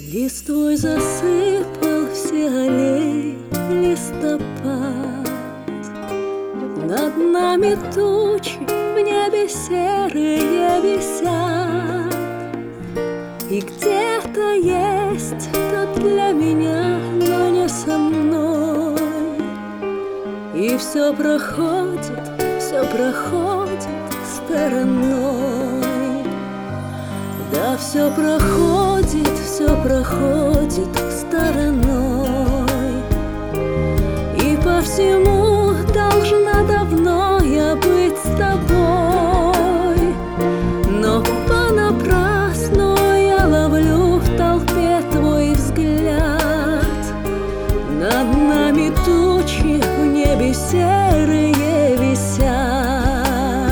Листвой засыпал все аллеи листопад. Над нами тучи в небе серые висят, и где-то есть тот для меня, но не со мной. И все проходит стороной. Да, все проходит стороной. И по всему должна давно я быть с тобой, но понапрасну я ловлю в толпе твой взгляд. Над нами тучи в небе серые висят.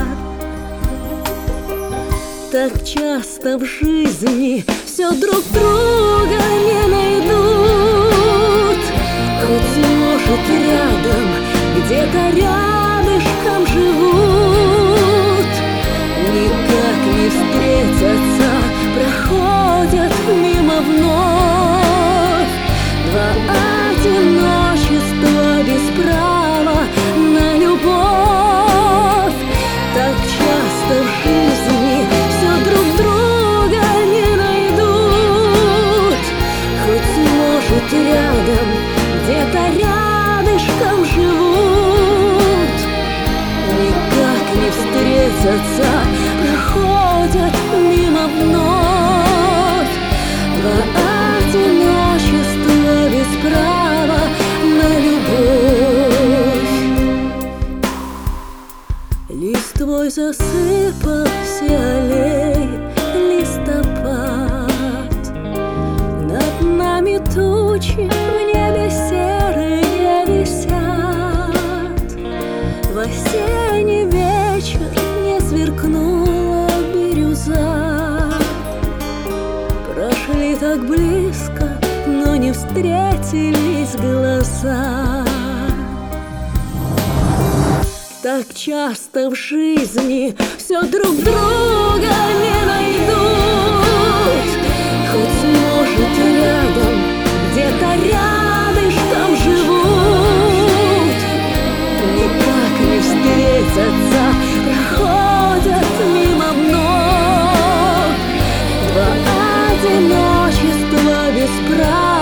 Так часто в жизни все друг друга не найдут. Хоть, может, рядом, где-то рядышком живут. Никак не встретятся, проходят мимо вновь. Два одиночества без права на любовь. Так часто в жизни все друг друга не найдут. Хоть, может, рядом, где-то рядышком живут. Никак не встретятся, проходят мимо вновь. Два одиночества без права на любовь. Листвой засыпал все аллеи листопад. Над нами тучи в небе серые висят. В осенний вечер не сверкнула бирюза. Прошли так близко, но не встретились глаза. Так часто в жизни все друг друга не найдут. Хоть, может, рядом, где-то рядышком живут. Никак не встретятся, проходят мимо вновь. Два одиночества без права